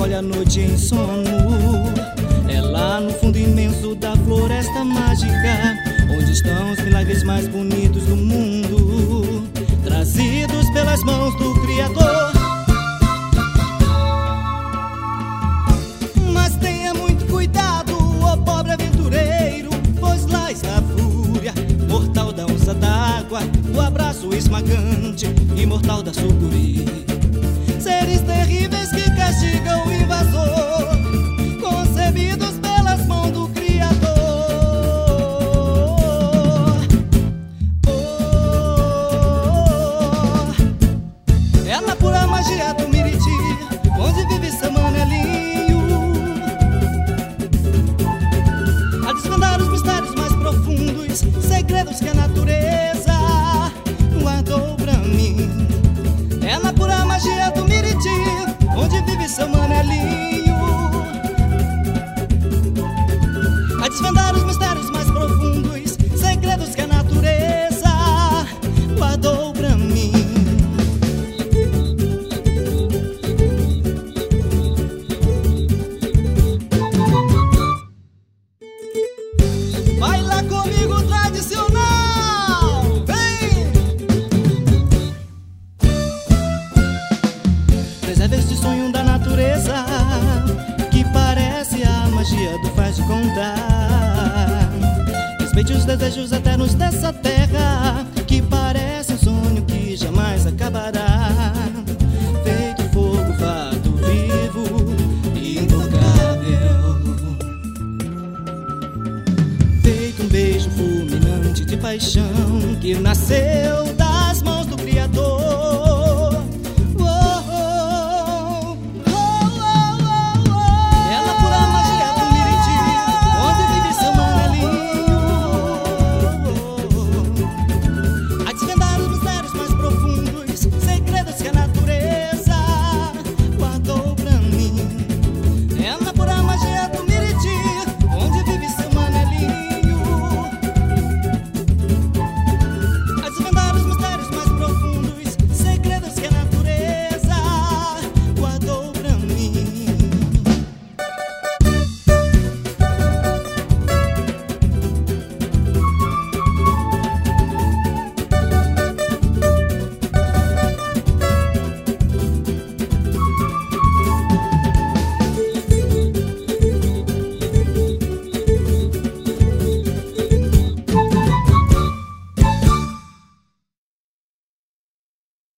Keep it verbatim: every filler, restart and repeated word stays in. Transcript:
molha a noite em sono. É lá no fundo imenso da floresta mágica onde estão os milagres mais bonitos do mundo, trazidos pelas mãos do Criador. Mas tenha muito cuidado, ó pobre aventureiro, pois lá está a fúria mortal da onça d'água, o abraço esmagante e mortal da sucuri. Seres terríveis que castigam o invasor, concebidos pelas mãos do Criador. Oh, é na pura magia do Miriti, onde vive seu manelinho, a desvendar os mistérios mais profundos, segredos que a natureza guardou pra mim. É na pura magia do Miriti, onde vive seu manelinho, a desvendar os mistérios mais profundos, segredos que a natureza guardou pra mim. Vai lá comigo, tradicional, vem! Preserve este sonho da natureza, que parece a magia do faz de contar. Respeite os desejos eternos dessa terra, que parece um sonho que jamais acabará. Feito fogo, fato vivo e intocável, feito um beijo fulminante de paixão que nasceu